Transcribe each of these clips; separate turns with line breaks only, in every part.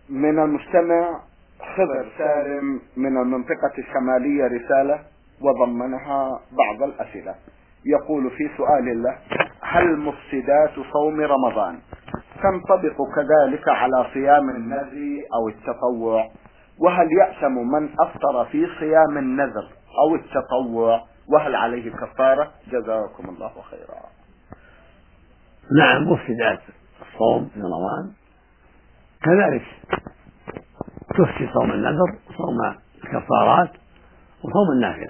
من المستمع خضر سالم من المنطقة الشمالية رسالة وضمنها بعض الأسئلة. يقول في سؤال له: هل مفسدات صوم رمضان تنطبق كذلك على صيام النذر أو التطوع؟ وهل يأثم من أفطر في صيام النذر أو التطوع؟ وهل عليه كفارة؟ جزاكم الله خيرا.
نعم، مفسدات الصوم في رمضان كذلك تفسد صوم النذر وصوم الكفارات وصوم النافلة،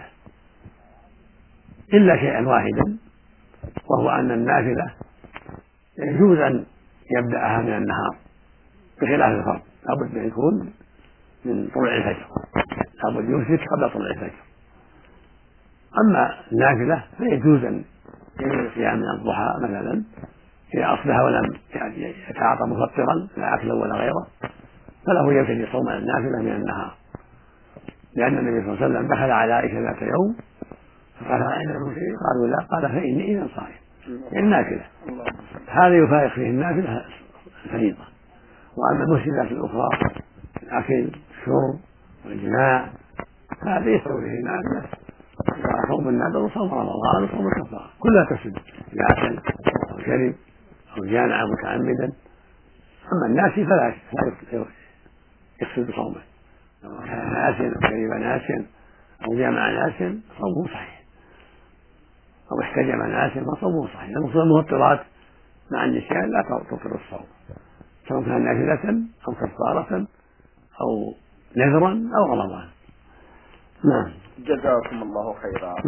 إلا شيئا واحدا، وهو أن النافلة يجوز أن يبدأها من النهار بخلاف الفرض، لابد أن يكون من طلوع الفجر، لابد يمسك قبل طلوع الفجر. أما النافلة فيجوز أن يجوز الصيام من الضحى مثلا إذا أصبح ولم يتعاطى مفطرا لا أكلا ولا غيره، فله يبتدي صوم النافلة من النهار، لأن النبي صلى الله عليه وسلم دخل على عائشة ذات يوم فقال: عندكم شيء؟ قالوا: لا. قال: فإني إذا صائم، يعني نافلة. هذا يفارق فيه النافلة الفريضة. وأما المفسدات الأخرى الأكل الشرب والجماع هذا يستوي فيه النافلة، صوم النذر وصوم رمضان وصوم الكفارة كلها تفسد، إذا أكل أو شرب أو جامع متعمدا. أما الناسي فلا يفسد صومه، لو كان ناسيا أو شرب ناسيا أو جامع ناسيا صومه صحيح، أو احتجم ناسيا فصومه صحيح. المقصود المفطرات مع النسيان لا تبطل الصوم، سواء كان نافلة أو كفارة أو نذرا أو رمضان. نعم.
جزاكم الله خيرا.